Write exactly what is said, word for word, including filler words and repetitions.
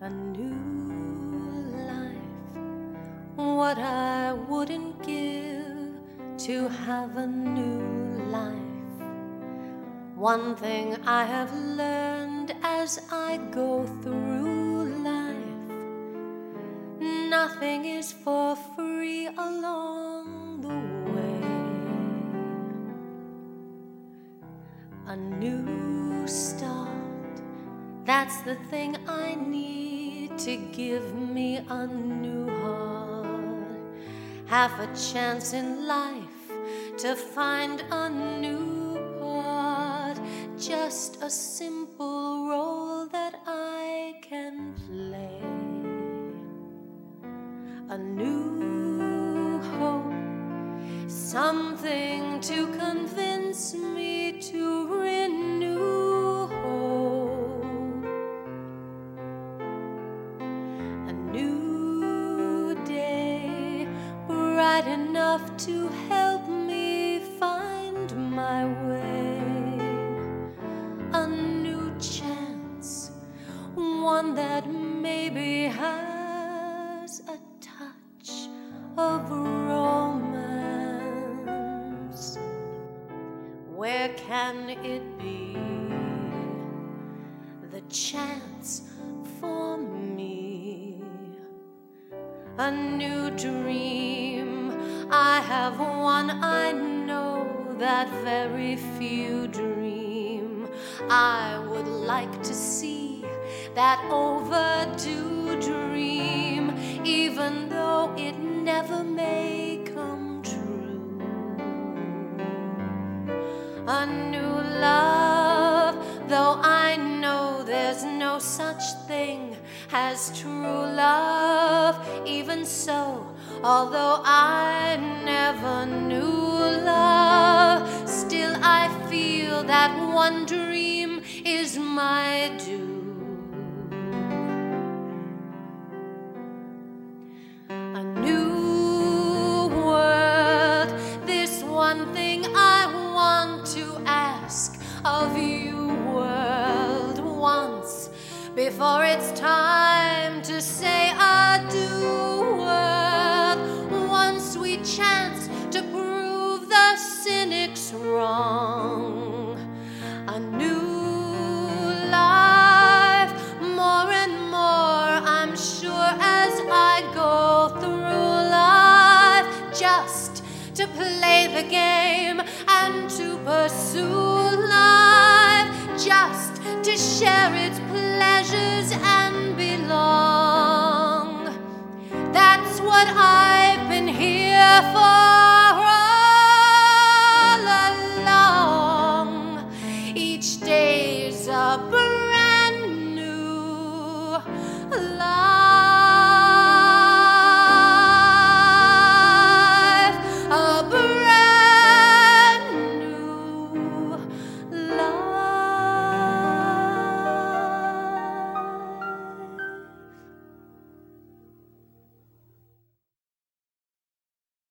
a new life. What I wouldn't give to have a new life. One thing I have learned as I go through life: nothing is for free along the way. A new start, that's the thing I need to give me a new heart. Half a chance in life to find a new part. Just a simple role that I can play. A new hope, something to convince me to renew hope. A new day, bright enough to help me find my way. A new chance, one that maybe has a touch of romance. Where can it be? The chance for me. A new dream, I have one I know that very few dream. I would like to see that overdue dream, even though it never may come true. A new love, though I know there's no such thing as true love. Even so, although I never knew love, still I feel that one dream is my due. A new world, this one thing I want to ask of you, world, once before it's time to say adieu, world. One sweet chance to prove the cynics wrong. A new life, more and more I'm sure as I go through life, just to play the game and to pursue life, just to share its pleasures and belong. That's what I've been here for.